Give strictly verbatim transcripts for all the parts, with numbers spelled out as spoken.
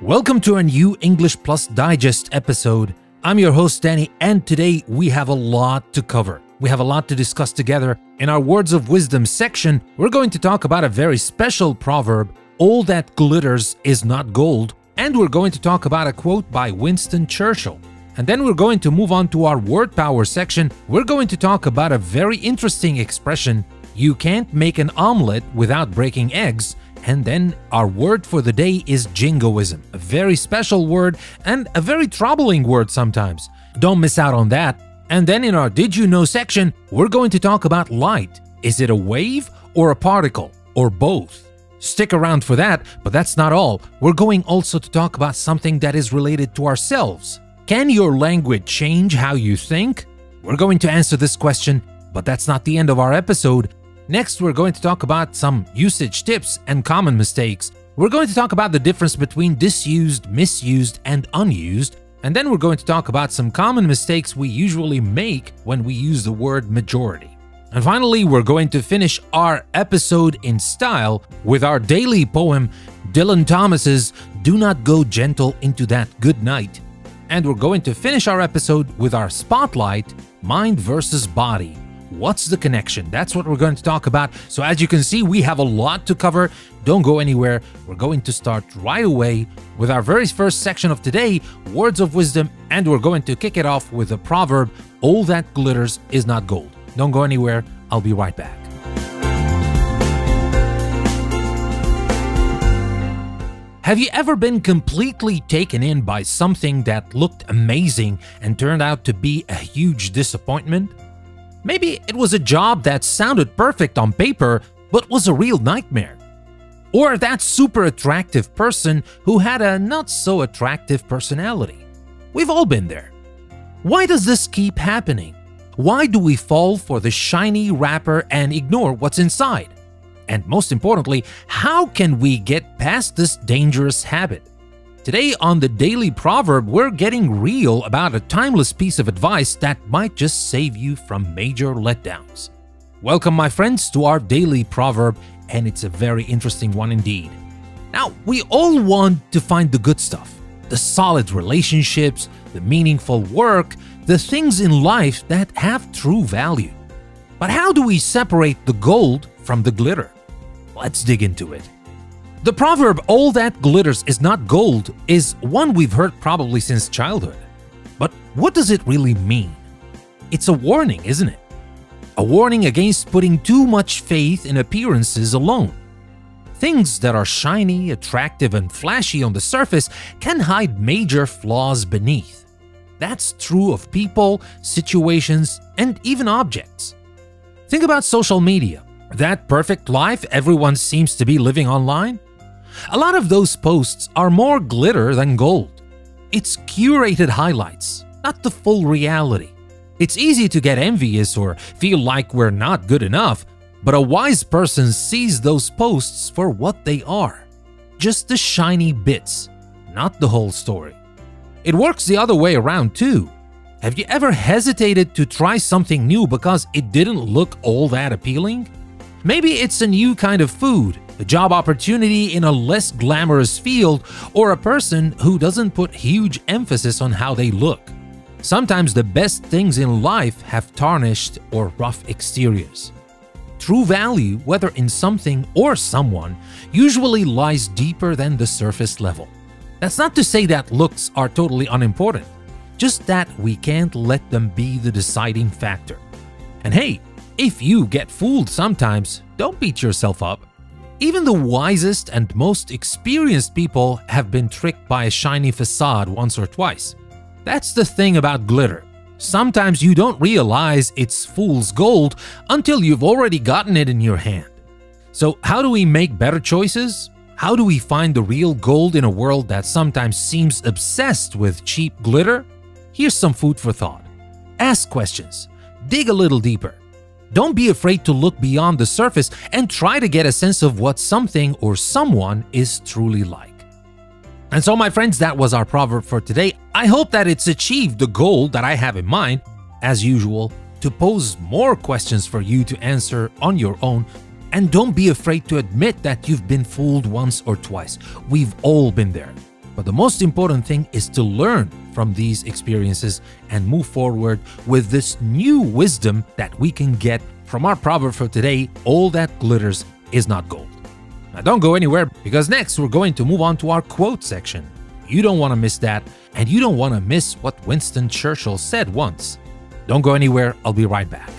Welcome to a new English Plus Digest episode. I'm your host, Danny, and today we have a lot to cover. We have a lot to discuss together. In our Words of Wisdom section, we're going to talk about a very special proverb, all that glitters is not gold, and we're going to talk about a quote by Winston Churchill. And then we're going to move on to our Word Power section. We're going to talk about a very interesting expression, you can't make an omelet without breaking eggs. And then our word for the day is jingoism, a very special word and a very troubling word sometimes. Don't miss out on that. And then in our Did You Know section, we're going to talk about light. Is it a wave or a particle or both? Stick around for that, but that's not all. We're going also to talk about something that is related to ourselves. Can your language change how you think? We're going to answer this question, but that's not the end of our episode. Next, we're going to talk about some usage tips and common mistakes. We're going to talk about the difference between disused, misused, and unused. And then we're going to talk about some common mistakes we usually make when we use the word majority. And finally, we're going to finish our episode in style with our daily poem, Dylan Thomas's Do Not Go Gentle Into That Good Night. And we're going to finish our episode with our spotlight, Mind versus Body. What's the connection? That's what we're going to talk about. So as you can see, we have a lot to cover. Don't go anywhere. We're going to start right away with our very first section of today, Words of Wisdom, and we're going to kick it off with the proverb, all that glitters is not gold. Don't go anywhere. I'll be right back. Have you ever been completely taken in by something that looked amazing and turned out to be a huge disappointment? Maybe it was a job that sounded perfect on paper, but was a real nightmare. Or that super attractive person who had a not so attractive personality. We've all been there. Why does this keep happening? Why do we fall for the shiny wrapper and ignore what's inside? And most importantly, how can we get past this dangerous habit? Today on the Daily Proverb, we're getting real about a timeless piece of advice that might just save you from major letdowns. Welcome, my friends, to our Daily Proverb, and it's a very interesting one indeed. Now, we all want to find the good stuff, the solid relationships, the meaningful work, the things in life that have true value. But how do we separate the gold from the glitter? Let's dig into it. The proverb, all that glitters is not gold, is one we've heard probably since childhood. But what does it really mean? It's a warning, isn't it? A warning against putting too much faith in appearances alone. Things that are shiny, attractive, and flashy on the surface can hide major flaws beneath. That's true of people, situations, and even objects. Think about social media, that perfect life everyone seems to be living online. A lot of those posts are more glitter than gold. It's curated highlights, not the full reality. It's easy to get envious or feel like we're not good enough, but a wise person sees those posts for what they are. Just the shiny bits, not the whole story. It works the other way around too. Have you ever hesitated to try something new because it didn't look all that appealing? Maybe it's a new kind of food, a job opportunity in a less glamorous field, or a person who doesn't put huge emphasis on how they look. Sometimes the best things in life have tarnished or rough exteriors. True value, whether in something or someone, usually lies deeper than the surface level. That's not to say that looks are totally unimportant, just that we can't let them be the deciding factor. And hey, if you get fooled sometimes, don't beat yourself up. Even the wisest and most experienced people have been tricked by a shiny facade once or twice. That's the thing about glitter. Sometimes you don't realize it's fool's gold until you've already gotten it in your hand. So how do we make better choices? How do we find the real gold in a world that sometimes seems obsessed with cheap glitter? Here's some food for thought. Ask questions. Dig a little deeper. Don't be afraid to look beyond the surface and try to get a sense of what something or someone is truly like. And so, my friends, that was our proverb for today. I hope that it's achieved the goal that I have in mind, as usual, to pose more questions for you to answer on your own. And don't be afraid to admit that you've been fooled once or twice. We've all been there. But the most important thing is to learn from these experiences and move forward with this new wisdom that we can get from our proverb for today: all that glitters is not gold. Now don't go anywhere, because next we're going to move on to our quote section. You don't want to miss that, and you don't want to miss what Winston Churchill said once. Don't go anywhere, I'll be right back.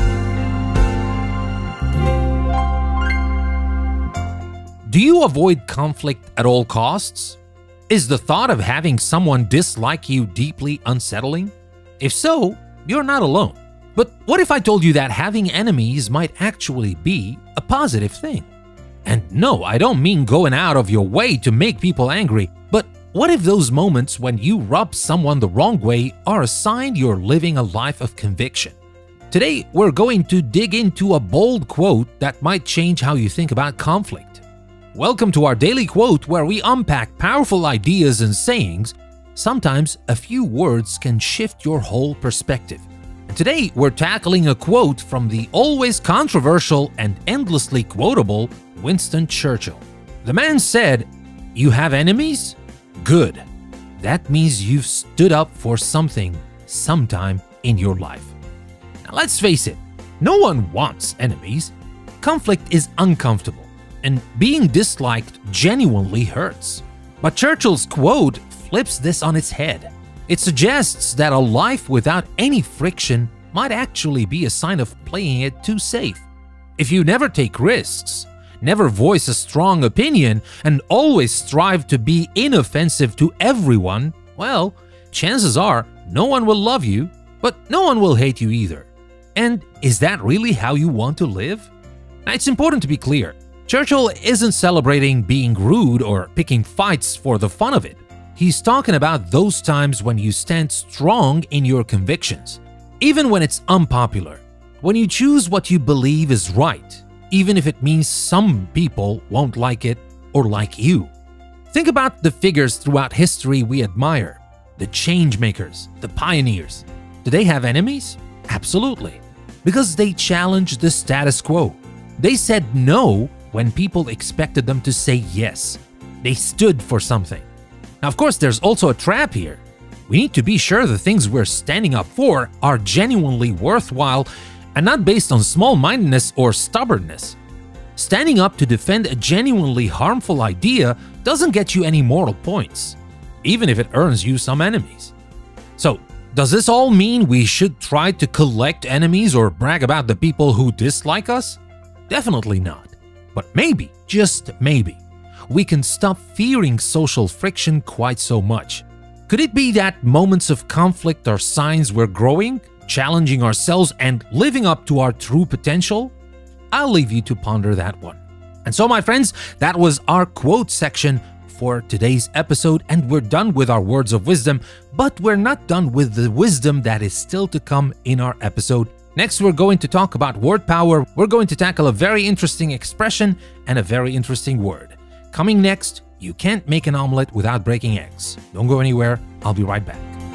Do you avoid conflict at all costs? Is the thought of having someone dislike you deeply unsettling? If so, you're not alone. But what if I told you that having enemies might actually be a positive thing? And no, I don't mean going out of your way to make people angry, but what if those moments when you rub someone the wrong way are a sign you're living a life of conviction? Today, we're going to dig into a bold quote that might change how you think about conflict. Welcome to our daily quote, where we unpack powerful ideas and sayings. Sometimes a few words can shift your whole perspective. And today, we're tackling a quote from the always controversial and endlessly quotable Winston Churchill. The man said, "You have enemies? Good. That means you've stood up for something sometime in your life." Now let's face it, no one wants enemies. Conflict is uncomfortable, and being disliked genuinely hurts. But Churchill's quote flips this on its head. It suggests that a life without any friction might actually be a sign of playing it too safe. If you never take risks, never voice a strong opinion, and always strive to be inoffensive to everyone, well, chances are no one will love you, but no one will hate you either. And is that really how you want to live? Now, it's important to be clear. Churchill isn't celebrating being rude or picking fights for the fun of it. He's talking about those times when you stand strong in your convictions, even when it's unpopular, when you choose what you believe is right, even if it means some people won't like it or like you. Think about the figures throughout history we admire, the change makers, the pioneers. Do they have enemies? Absolutely, because they challenged the status quo. They said no when people expected them to say yes. They stood for something. Now, of course, there's also a trap here. We need to be sure the things we're standing up for are genuinely worthwhile and not based on small-mindedness or stubbornness. Standing up to defend a genuinely harmful idea doesn't get you any moral points, even if it earns you some enemies. So, does this all mean we should try to collect enemies or brag about the people who dislike us? Definitely not. But maybe, just maybe, we can stop fearing social friction quite so much. Could it be that moments of conflict are signs we're growing, challenging ourselves, and living up to our true potential? I'll leave you to ponder that one. And so, my friends, that was our quote section for today's episode, and we're done with our words of wisdom, but we're not done with the wisdom that is still to come in our episode. Next, we're going to talk about word power. We're going to tackle a very interesting expression and a very interesting word. Coming next, you can't make an omelet without breaking eggs. Don't go anywhere, I'll be right back.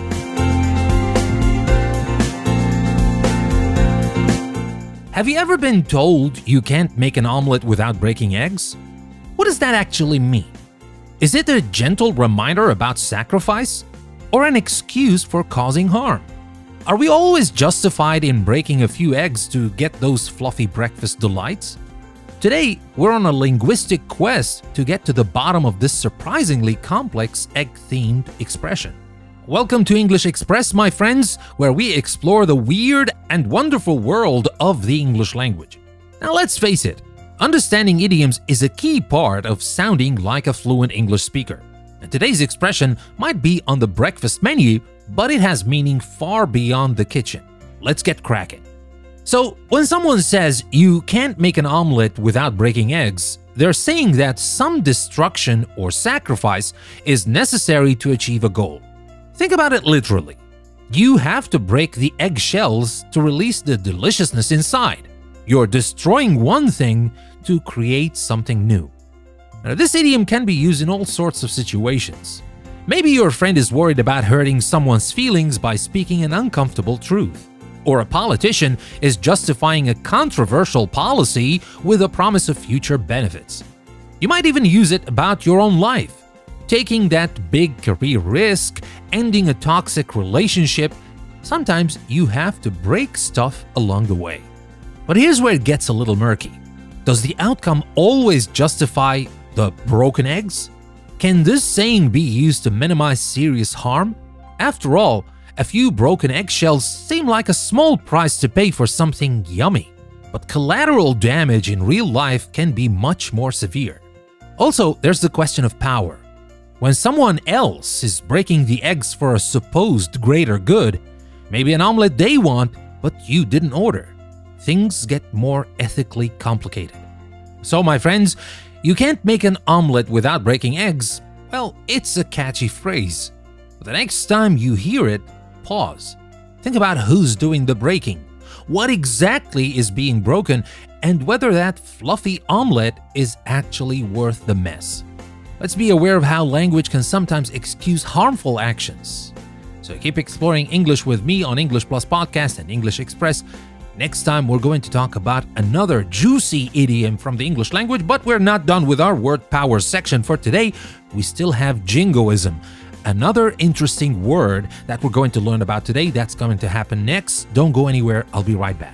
Have you ever been told you can't make an omelet without breaking eggs? What does that actually mean? Is it a gentle reminder about sacrifice, or an excuse for causing harm? Are we always justified in breaking a few eggs to get those fluffy breakfast delights? Today, we're on a linguistic quest to get to the bottom of this surprisingly complex egg-themed expression. Welcome to English Express, my friends, where we explore the weird and wonderful world of the English language. Now, let's face it, understanding idioms is a key part of sounding like a fluent English speaker. And today's expression might be on the breakfast menu, but it has meaning far beyond the kitchen. Let's get cracking. So, when someone says you can't make an omelet without breaking eggs, they're saying that some destruction or sacrifice is necessary to achieve a goal. Think about it literally. You have to break the eggshells to release the deliciousness inside. You're destroying one thing to create something new. Now, this idiom can be used in all sorts of situations. Maybe your friend is worried about hurting someone's feelings by speaking an uncomfortable truth. Or a politician is justifying a controversial policy with a promise of future benefits. You might even use it about your own life. taking that big career risk, ending a toxic relationship. Sometimes you have to break stuff along the way. But here's where it gets a little murky. Does the outcome always justify the broken eggs? Can this saying be used to minimize serious harm? After all, a few broken eggshells seem like a small price to pay for something yummy. But collateral damage in real life can be much more severe. Also, there's the question of power. When someone else is breaking the eggs for a supposed greater good, maybe an omelet they want, but you didn't order, things get more ethically complicated. So, my friends, you can't make an omelet without breaking eggs. Well, it's a catchy phrase. But the next time you hear it, pause. Think about who's doing the breaking, what exactly is being broken, and whether that fluffy omelet is actually worth the mess. Let's be aware of how language can sometimes excuse harmful actions. So keep exploring English with me on English Plus Podcast and English Express. Next time, we're going to talk about another juicy idiom from the English language, but we're not done with our word power section for today. We still have jingoism, another interesting word that we're going to learn about today. That's going to happen next. Don't go anywhere. I'll be right back.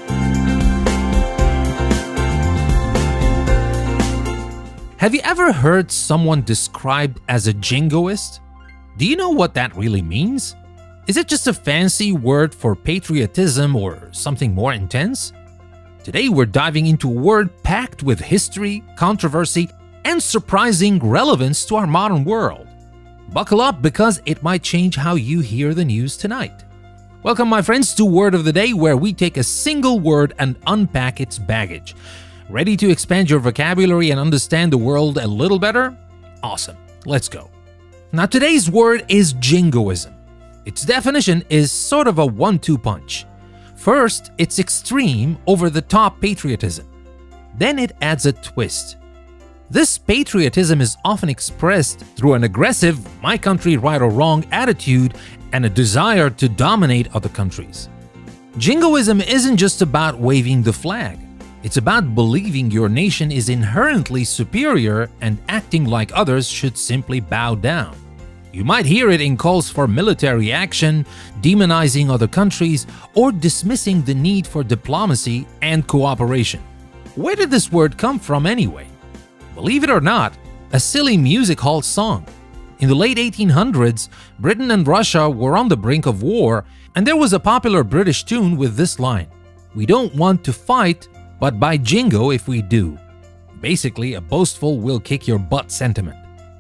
Have you ever heard someone described as a jingoist? Do you know what that really means? Is it just a fancy word for patriotism or something more intense? Today we're diving into a word packed with history, controversy, and surprising relevance to our modern world. Buckle up because it might change how you hear the news tonight. Welcome, my friends, to Word of the Day, where we take a single word and unpack its baggage. Ready to expand your vocabulary and understand the world a little better? Awesome, let's go. Now, today's word is jingoism. Its definition is sort of a one two punch. First, it's extreme, over-the-top patriotism. Then it adds a twist. This patriotism is often expressed through an aggressive, my country right or wrong attitude and a desire to dominate other countries. Jingoism isn't just about waving the flag. It's about believing your nation is inherently superior and acting like others should simply bow down. You might hear it in calls for military action, demonizing other countries, or dismissing the need for diplomacy and cooperation. Where did this word come from anyway? Believe it or not, a silly music hall song. In the late eighteen hundreds, Britain and Russia were on the brink of war, and there was a popular British tune with this line: "We don't want to fight, but by jingo if we do." Basically, a boastful will kick your butt sentiment.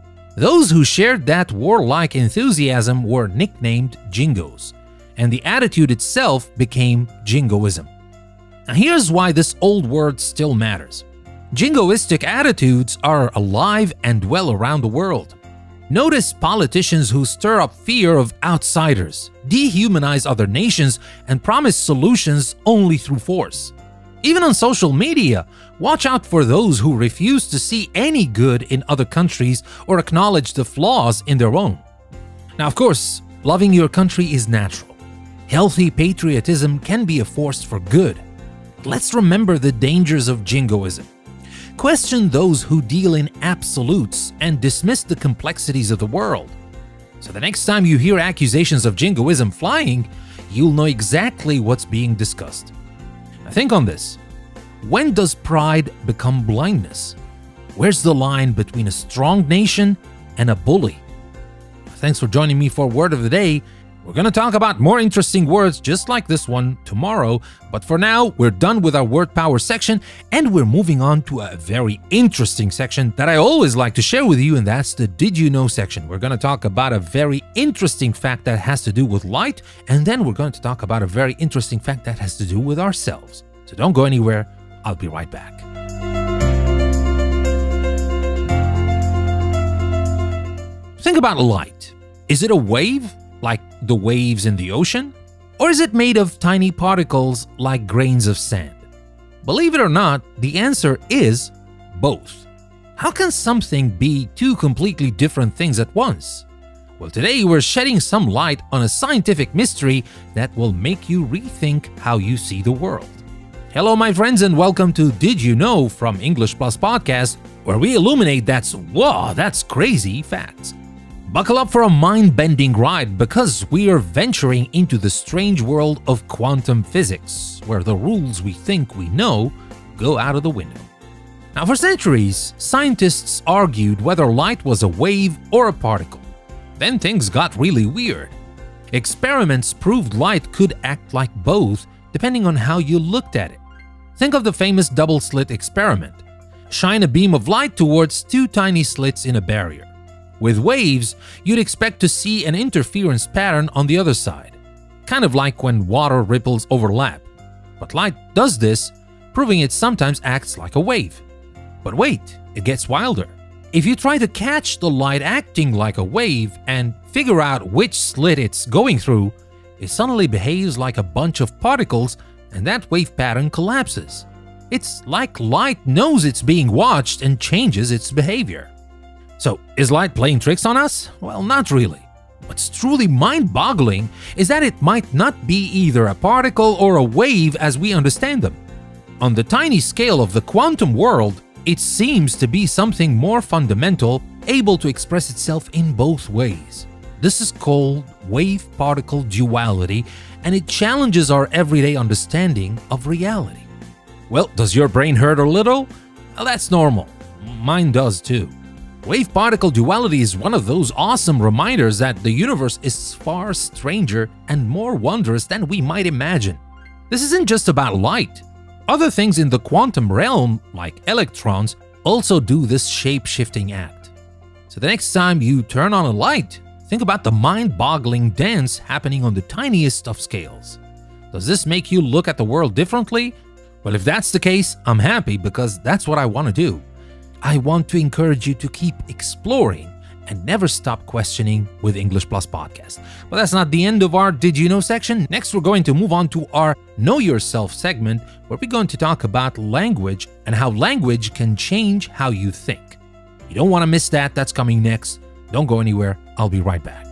Those who shared that warlike enthusiasm were nicknamed jingos, and the attitude itself became jingoism. Now here's why this old word still matters. Jingoistic attitudes are alive and well around the world. Notice politicians who stir up fear of outsiders, dehumanize other nations, and promise solutions only through force. Even on social media, watch out for those who refuse to see any good in other countries or acknowledge the flaws in their own. Now, of course, loving your country is natural. Healthy patriotism can be a force for good. But let's remember the dangers of jingoism. Question those who deal in absolutes and dismiss the complexities of the world. So the next time you hear accusations of jingoism flying, you'll know exactly what's being discussed. Now think on this. When does pride become blindness? Where's the line between a strong nation and a bully? Thanks for joining me for Word of the Day. We're going to talk about more interesting words just like this one tomorrow, but for now, we're done with our word power section and we're moving on to a very interesting section that I always like to share with you, and that's the Did You Know section. We're going to talk about a very interesting fact that has to do with light, and then we're going to talk about a very interesting fact that has to do with ourselves. So don't go anywhere, I'll be right back. Think about light. Is it a wave, like the waves in the ocean? Or is it made of tiny particles like grains of sand? Believe it or not, the answer is both. How can something be two completely different things at once? Well, today we're shedding some light on a scientific mystery that will make you rethink how you see the world. Hello, my friends, and welcome to Did You Know from English Plus Podcast, where we illuminate that's, whoa, that's crazy facts. Buckle up for a mind-bending ride because we are venturing into the strange world of quantum physics, where the rules we think we know go out of the window. Now, for centuries, scientists argued whether light was a wave or a particle. Then things got really weird. Experiments proved light could act like both, depending on how you looked at it. Think of the famous double-slit experiment. Shine a beam of light towards two tiny slits in a barrier. With waves, you'd expect to see an interference pattern on the other side, kind of like when water ripples overlap. But light does this, proving it sometimes acts like a wave. But wait, it gets wilder. If you try to catch the light acting like a wave and figure out which slit it's going through, it suddenly behaves like a bunch of particles and that wave pattern collapses. It's like light knows it's being watched and changes its behavior. So, is light playing tricks on us? Well, not really. What's truly mind-boggling is that it might not be either a particle or a wave as we understand them. On the tiny scale of the quantum world, it seems to be something more fundamental, able to express itself in both ways. This is called wave-particle duality, and it challenges our everyday understanding of reality. Well, does your brain hurt a little? Well, that's normal. Mine does too. Wave-particle duality is one of those awesome reminders that the universe is far stranger and more wondrous than we might imagine. This isn't just about light. Other things in the quantum realm, like electrons, also do this shape-shifting act. So the next time you turn on a light, think about the mind-boggling dance happening on the tiniest of scales. Does this make you look at the world differently? Well, if that's the case, I'm happy because that's what I want to do. I want to encourage you to keep exploring and never stop questioning with English Plus Podcast. But that's not the end of our Did You Know section. Next, we're going to move on to our Know Yourself segment, where we're going to talk about language and how language can change how you think. You don't want to miss that. That's coming next. Don't go anywhere. I'll be right back.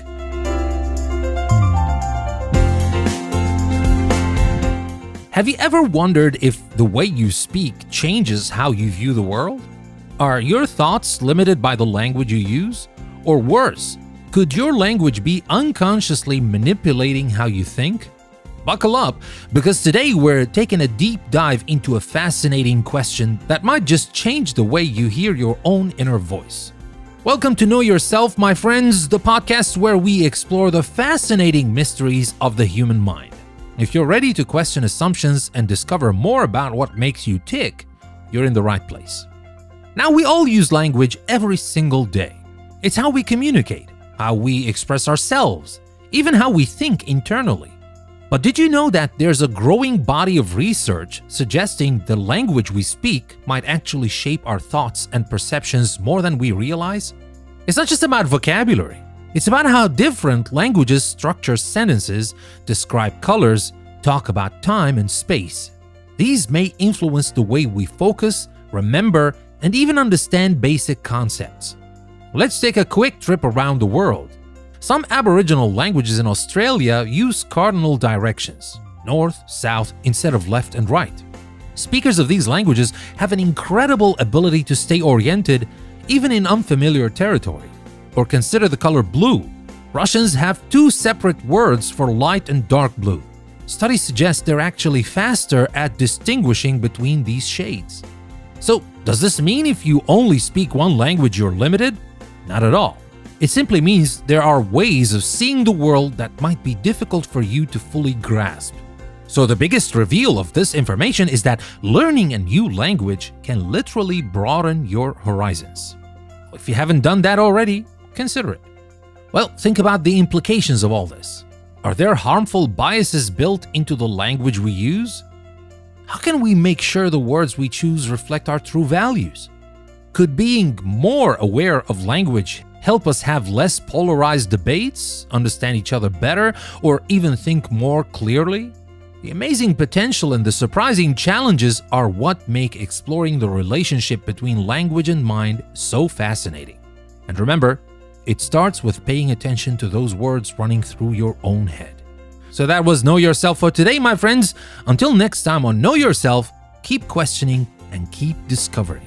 Have you ever wondered if the way you speak changes how you view the world? Are your thoughts limited by the language you use? Or worse, could your language be unconsciously manipulating how you think? Buckle up, because today we're taking a deep dive into a fascinating question that might just change the way you hear your own inner voice. Welcome to Know Yourself, my friends, the podcast where we explore the fascinating mysteries of the human mind. If you're ready to question assumptions and discover more about what makes you tick, you're in the right place. Now, we all use language every single day. It's how we communicate, how we express ourselves, even how we think internally. But did you know that there's a growing body of research suggesting the language we speak might actually shape our thoughts and perceptions more than we realize? It's not just about vocabulary. It's about how different languages structure sentences, describe colors, talk about time and space. These may influence the way we focus, remember, and even understand basic concepts. Let's take a quick trip around the world. Some Aboriginal languages in Australia use cardinal directions, north, south, instead of left and right. Speakers of these languages have an incredible ability to stay oriented even in unfamiliar territory. Or consider the color blue. Russians have two separate words for light and dark blue. Studies suggest they're actually faster at distinguishing between these shades. So, does this mean if you only speak one language you're limited? Not at all. It simply means there are ways of seeing the world that might be difficult for you to fully grasp. So the biggest reveal of this information is that learning a new language can literally broaden your horizons. If you haven't done that already, consider it. Well, think about the implications of all this. Are there harmful biases built into the language we use? How can we make sure the words we choose reflect our true values? Could being more aware of language help us have less polarized debates, understand each other better, or even think more clearly? The amazing potential and the surprising challenges are what make exploring the relationship between language and mind so fascinating. And remember, it starts with paying attention to those words running through your own head. So that was Know Yourself for today, my friends. Until next time on Know Yourself, keep questioning and keep discovering.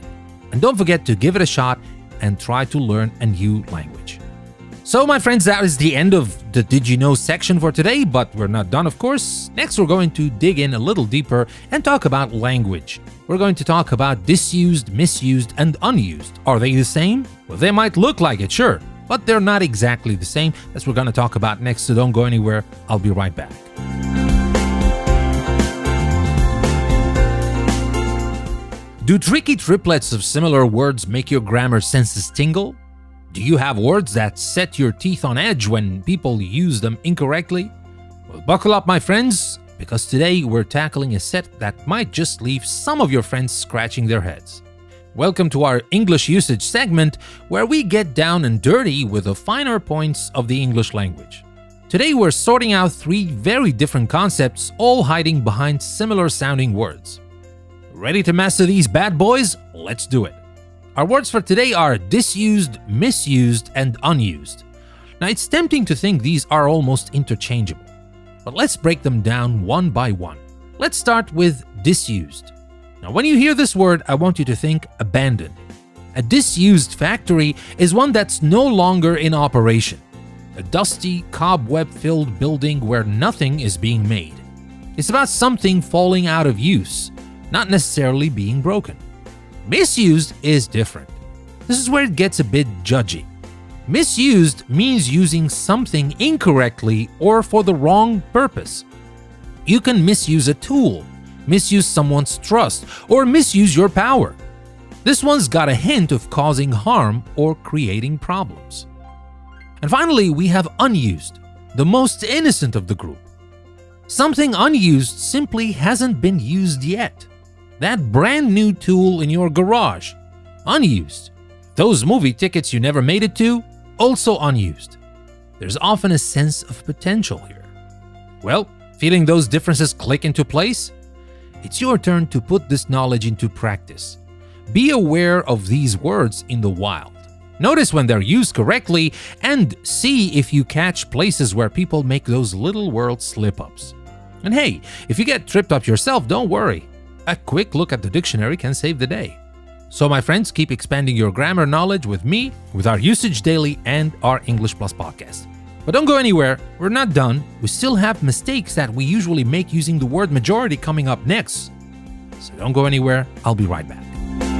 And don't forget to give it a shot and try to learn a new language. So my friends, that is the end of the Did You Know section for today, but we're not done, of course. Next, we're going to dig in a little deeper and talk about language. We're going to talk about disused, misused, and unused. Are they the same? Well, they might look like it, sure, but they're not exactly the same. That's what we're going to talk about next, so don't go anywhere. I'll be right back. Do tricky triplets of similar words make your grammar senses tingle? Do you have words that set your teeth on edge when people use them incorrectly? Well, buckle up, my friends, because today we're tackling a set that might just leave some of your friends scratching their heads. Welcome to our English usage segment, where we get down and dirty with the finer points of the English language. Today we're sorting out three very different concepts, all hiding behind similar sounding words. Ready to master these bad boys? Let's do it. Our words for today are disused, misused, and unused. Now, it's tempting to think these are almost interchangeable, but let's break them down one by one. Let's start with disused. Now, when you hear this word, I want you to think abandoned. A disused factory is one that's no longer in operation. A dusty, cobweb-filled building where nothing is being made. It's about something falling out of use, not necessarily being broken. Misused is different. This is where it gets a bit judgy. Misused means using something incorrectly or for the wrong purpose. You can misuse a tool, misuse someone's trust, or misuse your power. This one's got a hint of causing harm or creating problems. And finally, we have unused, the most innocent of the group. Something unused simply hasn't been used yet. That brand new tool in your garage, unused. Those movie tickets you never made it to, also unused. There's often a sense of potential here. Well, feeling those differences click into place? It's your turn to put this knowledge into practice. Be aware of these words in the wild. Notice when they're used correctly and see if you catch places where people make those little word slip-ups. And hey, if you get tripped up yourself, don't worry. A quick look at the dictionary can save the day. So my friends, keep expanding your grammar knowledge with me, with our Usage Daily and our English Plus podcast. But don't go anywhere, we're not done. We still have mistakes that we usually make using the word majority coming up next. So don't go anywhere, I'll be right back.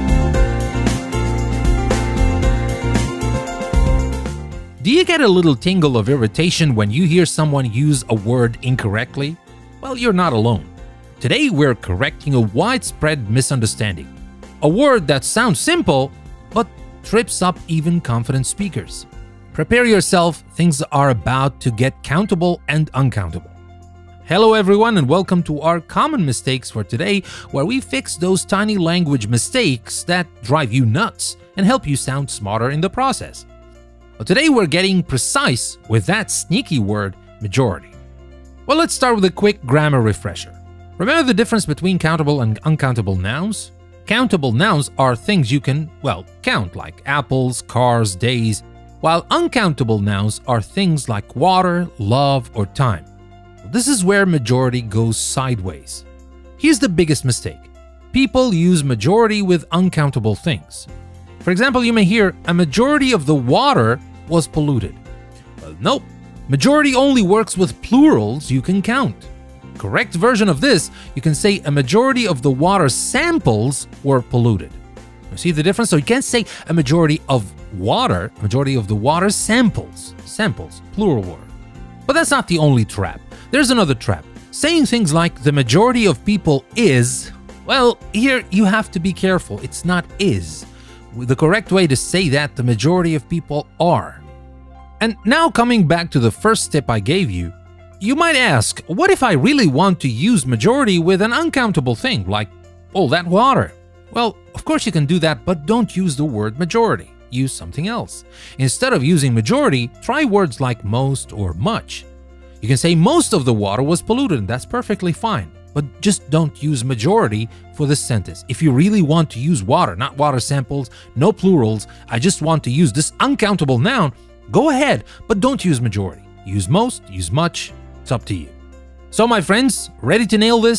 Do you get a little tingle of irritation when you hear someone use a word incorrectly? Well, you're not alone. Today, we're correcting a widespread misunderstanding. A word that sounds simple, but trips up even confident speakers. Prepare yourself, things are about to get countable and uncountable. Hello everyone, and welcome to our common mistakes for today, where we fix those tiny language mistakes that drive you nuts and help you sound smarter in the process. Well, today we're getting precise with that sneaky word, majority. Well, let's start with a quick grammar refresher. Remember the difference between countable and uncountable nouns? Countable nouns are things you can, well, count, like apples, cars, days, while uncountable nouns are things like water, love, or time. This is where majority goes sideways. Here's the biggest mistake. People use majority with uncountable things. For example, you may hear, a majority of the water was polluted. Well, nope. Majority only works with plurals you can count. Correct version of this, you can say a majority of the water samples were polluted. You see the difference? So you can't say a majority of water, a majority of the water samples, samples, plural word. But that's not the only trap. There's another trap. Saying things like the majority of people is, well, here you have to be careful. It's not is. The correct way to say that, the majority of people are. And now coming back to the first tip I gave you, you might ask, what if I really want to use majority with an uncountable thing, like all that water? Well, of course you can do that, but don't use the word majority. Use something else. Instead of using majority, try words like most or much. You can say most of the water was polluted, and that's perfectly fine. But just don't use majority for this sentence. If you really want to use water, not water samples, no plurals, I just want to use this uncountable noun, go ahead, but don't use majority. Use most, use much, it's up to you. So my friends, ready to nail this?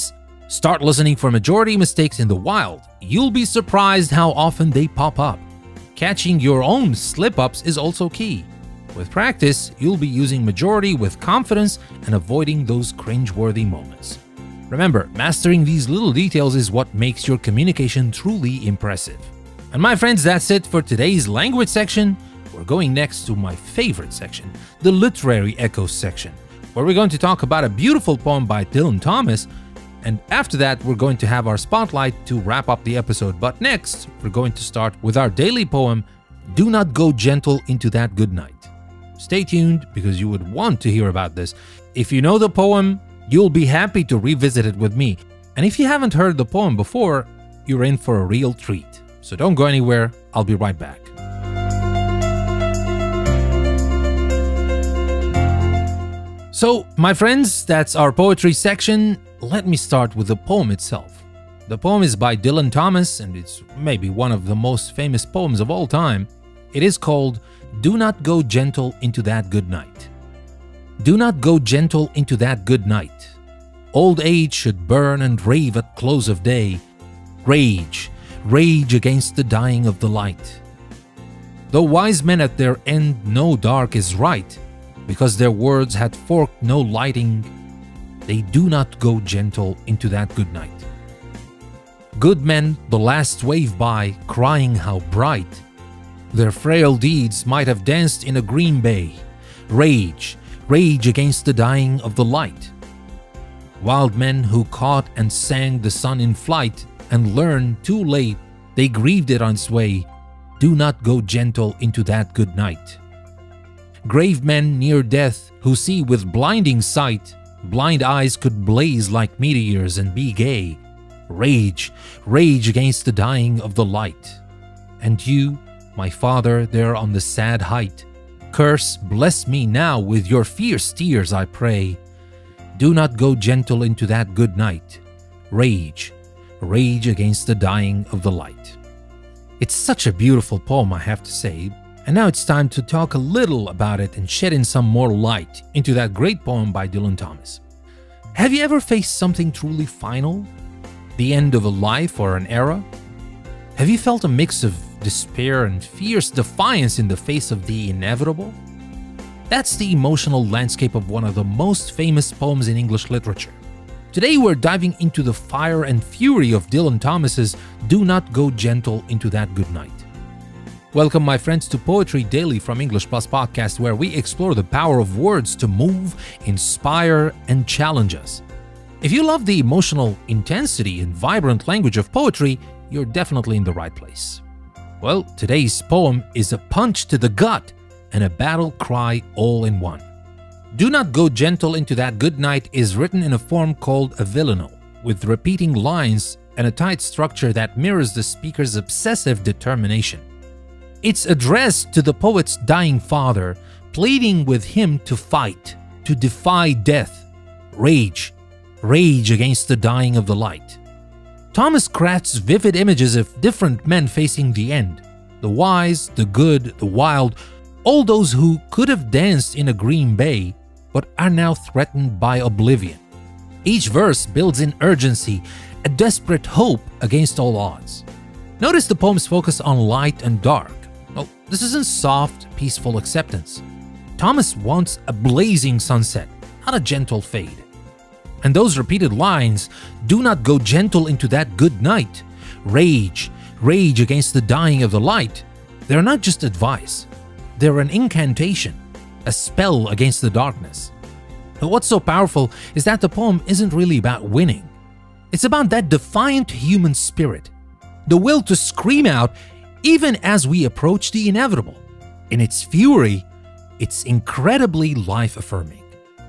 Start listening for majority mistakes in the wild. You'll be surprised how often they pop up. Catching your own slip-ups is also key. With practice, you'll be using majority with confidence and avoiding those cringe-worthy moments. Remember, mastering these little details is what makes your communication truly impressive. And my friends, that's it for today's language section. We're going next to my favorite section, the literary echoes section, where we're going to talk about a beautiful poem by Dylan Thomas. And after that, we're going to have our spotlight to wrap up the episode. But next, we're going to start with our daily poem, Do Not Go Gentle Into That Good Night. Stay tuned because you would want to hear about this. If you know the poem, you'll be happy to revisit it with me. And if you haven't heard the poem before, you're in for a real treat. So don't go anywhere, I'll be right back. So, my friends, that's our poetry section. Let me start with the poem itself. The poem is by Dylan Thomas, and it's maybe one of the most famous poems of all time. It is called Do Not Go Gentle Into That Good Night. Do not go gentle into that good night. Old age should burn and rave at close of day. Rage, rage against the dying of the light. Though wise men at their end know dark is right, because their words had forked no lighting, they do not go gentle into that good night. Good men the last wave by, crying how bright their frail deeds might have danced in a green bay. Rage, rage against the dying of the light. Wild men who caught and sang the sun in flight and learned too late they grieved it on its way, do not go gentle into that good night. Grave men near death who see with blinding sight, blind eyes could blaze like meteors and be gay. Rage, rage against the dying of the light. And you, my father, there on the sad height, curse, bless me now with your fierce tears, I pray. Do not go gentle into that good night. Rage, rage against the dying of the light. It's such a beautiful poem, I have to say. And now it's time to talk a little about it and shed in some more light into that great poem by Dylan Thomas. Have you ever faced something truly final? The end of a life or an era? Have you felt a mix of despair and fierce defiance in the face of the inevitable? That's the emotional landscape of one of the most famous poems in English literature. Today we're diving into the fire and fury of Dylan Thomas's Do Not Go Gentle Into That Good Night. Welcome, my friends, to Poetry Daily from English Plus Podcast, where we explore the power of words to move, inspire, and challenge us. If you love the emotional intensity and vibrant language of poetry, you're definitely in the right place. Well, today's poem is a punch to the gut and a battle cry all in one. Do Not Go Gentle Into That Good Night is written in a form called a villanelle, with repeating lines and a tight structure that mirrors the speaker's obsessive determination. It's addressed to the poet's dying father, pleading with him to fight, to defy death, rage, rage against the dying of the light. Thomas crafts vivid images of different men facing the end, the wise, the good, the wild, all those who could have danced in a green bay, but are now threatened by oblivion. Each verse builds in urgency, a desperate hope against all odds. Notice the poem's focus on light and dark. No, this isn't soft, peaceful acceptance. Thomas wants a blazing sunset, not a gentle fade. And those repeated lines, do not go gentle into that good night, rage, rage against the dying of the light, they're not just advice. They're an incantation, a spell against the darkness. But what's so powerful is that the poem isn't really about winning. It's about that defiant human spirit, the will to scream out even as we approach the inevitable. In its fury, it's incredibly life-affirming.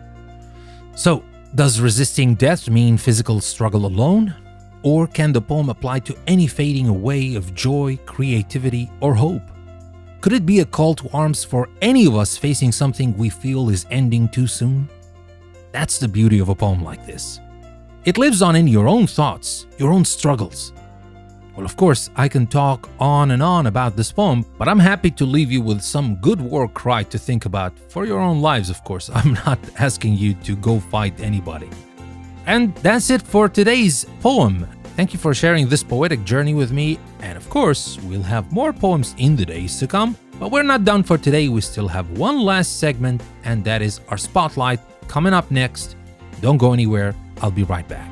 So, does resisting death mean physical struggle alone? Or can the poem apply to any fading away of joy, creativity, or hope? Could it be a call to arms for any of us facing something we feel is ending too soon? That's the beauty of a poem like this. It lives on in your own thoughts, your own struggles. Well, of course, I can talk on and on about this poem, but I'm happy to leave you with some good war cry to think about for your own lives, of course. I'm not asking you to go fight anybody. And that's it for today's poem. Thank you for sharing this poetic journey with me. And of course, we'll have more poems in the days to come. But we're not done for today. We still have one last segment, and that is our spotlight coming up next. Don't go anywhere. I'll be right back.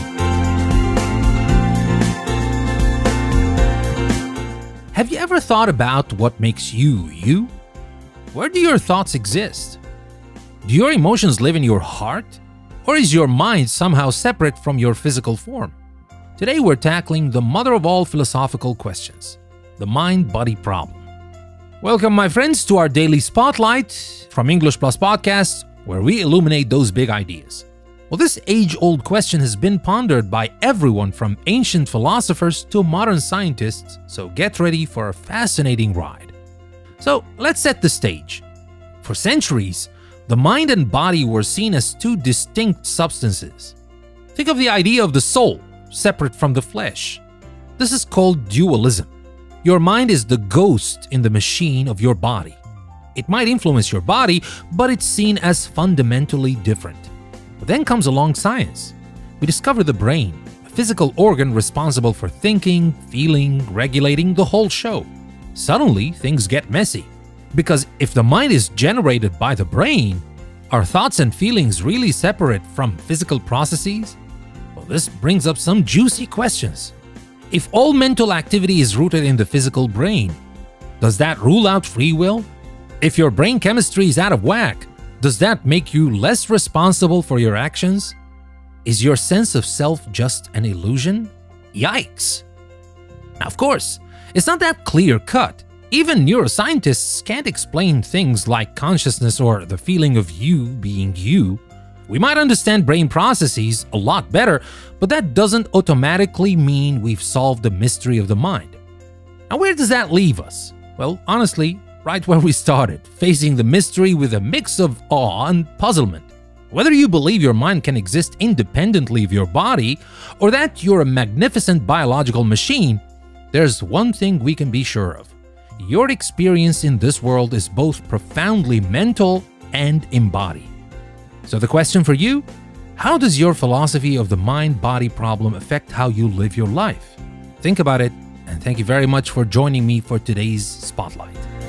Have you ever thought about what makes you, you? Where do your thoughts exist? Do your emotions live in your heart? Or is your mind somehow separate from your physical form? Today we're tackling the mother of all philosophical questions, the mind-body problem. Welcome, my friends, to our daily spotlight from English Plus Podcasts, where we illuminate those big ideas. Well, this age-old question has been pondered by everyone from ancient philosophers to modern scientists, so get ready for a fascinating ride. So, let's set the stage. For centuries, the mind and body were seen as two distinct substances. Think of the idea of the soul, separate from the flesh. This is called dualism. Your mind is the ghost in the machine of your body. It might influence your body, but it's seen as fundamentally different. But then comes along science. We discover the brain, a physical organ responsible for thinking, feeling, regulating the whole show. Suddenly, things get messy. Because if the mind is generated by the brain, are thoughts and feelings really separate from physical processes? Well, this brings up some juicy questions. If all mental activity is rooted in the physical brain, does that rule out free will? If your brain chemistry is out of whack, does that make you less responsible for your actions? Is your sense of self just an illusion? Yikes! Now, of course, it's not that clear-cut. Even neuroscientists can't explain things like consciousness or the feeling of you being you. We might understand brain processes a lot better, but that doesn't automatically mean we've solved the mystery of the mind. Now, where does that leave us? Well, honestly, right where we started, facing the mystery with a mix of awe and puzzlement. Whether you believe your mind can exist independently of your body, or that you're a magnificent biological machine, there's one thing we can be sure of. Your experience in this world is both profoundly mental and embodied. So the question for you, how does your philosophy of the mind-body problem affect how you live your life? Think about it, and thank you very much for joining me for today's Spotlight.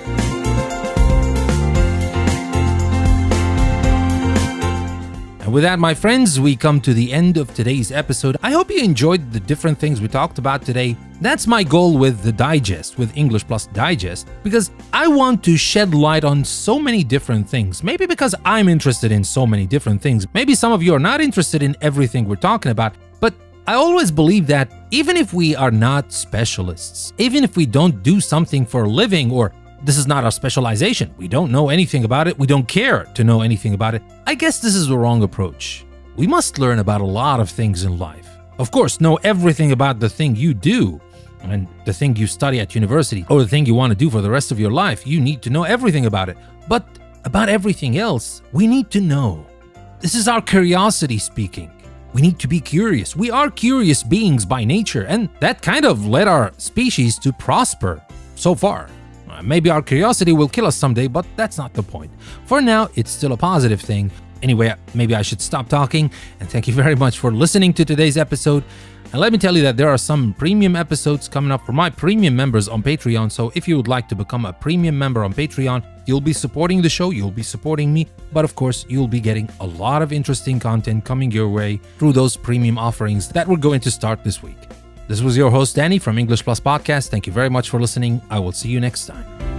And with that, my friends, we come to the end of today's episode. I hope you enjoyed the different things we talked about today. That's my goal with the Digest, with English Plus Digest, because I want to shed light on so many different things. Maybe because I'm interested in so many different things. Maybe some of you are not interested in everything we're talking about, but I always believe that even if we are not specialists, even if we don't do something for a living, or this is not our specialization, we don't know anything about it, we don't care to know anything about it, I guess this is the wrong approach. We must learn about a lot of things in life. Of course, know everything about the thing you do, and the thing you study at university, or the thing you want to do for the rest of your life. You need to know everything about it. But about everything else, we need to know. This is our curiosity speaking. We need to be curious. We are curious beings by nature, and that kind of led our species to prosper so far. Maybe our curiosity will kill us someday, but that's not the point. For now, it's still a positive thing. Anyway, maybe I should stop talking, and thank you very much for listening to today's episode. And let me tell you that there are some premium episodes coming up for my premium members on Patreon, so if you would like to become a premium member on Patreon, you'll be supporting the show, you'll be supporting me, but of course, you'll be getting a lot of interesting content coming your way through those premium offerings that we're going to start this week. This was your host, Danny from English Plus Podcast. Thank you very much for listening. I will see you next time.